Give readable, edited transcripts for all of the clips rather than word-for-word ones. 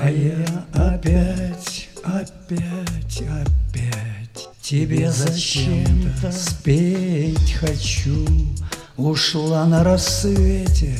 А я опять тебе зачем-то спеть хочу. Ушла на рассвете,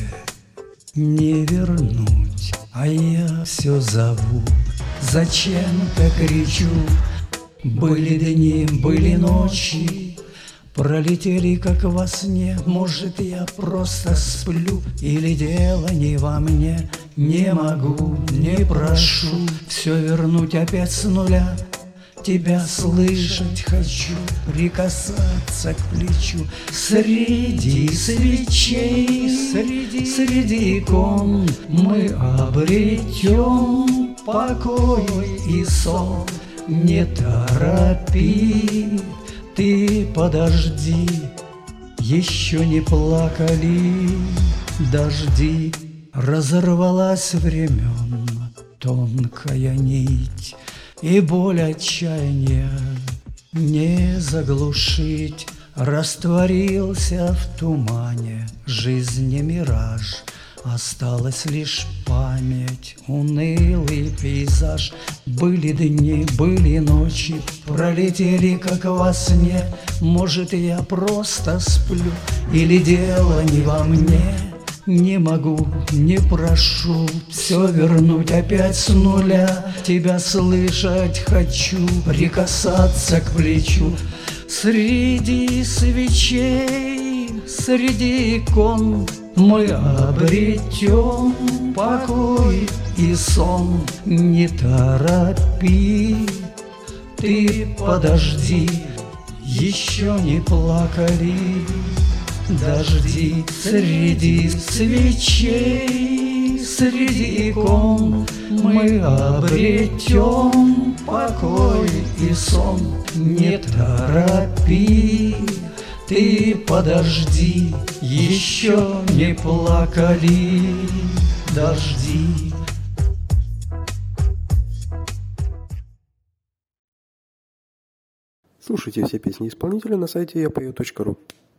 не вернуть, а я все зову. Зачем-то кричу. Были дни, были ночи, пролетели как во сне. Может, я просто сплю, или дело не во мне. Не могу, не прошу все вернуть опять с нуля. Тебя слышать хочу, прикасаться к плечу. Среди свечей, среди икон мы обретем покой и сон. Не торопи, ты подожди, еще не плакали дожди. Разорвалась времен тонкая нить, и боль отчаяния не заглушить. Растворился в тумане жизни мираж, осталась лишь память, унылый пейзаж. Были дни, были ночи, пролетели как во сне. Может, я просто сплю, или дело не во мне. Не могу, не прошу все вернуть опять с нуля. Тебя слышать хочу, прикасаться к плечу. Среди свечей, среди икон мы обретем покой и сон. Не торопи, ты подожди, еще не плакали дожди. Среди свечей, среди икон мы обретем покой и сон. Не торопи, ты подожди, еще не плакали дожди. Слушайте все песни исполнителя на сайте yapeo.ru.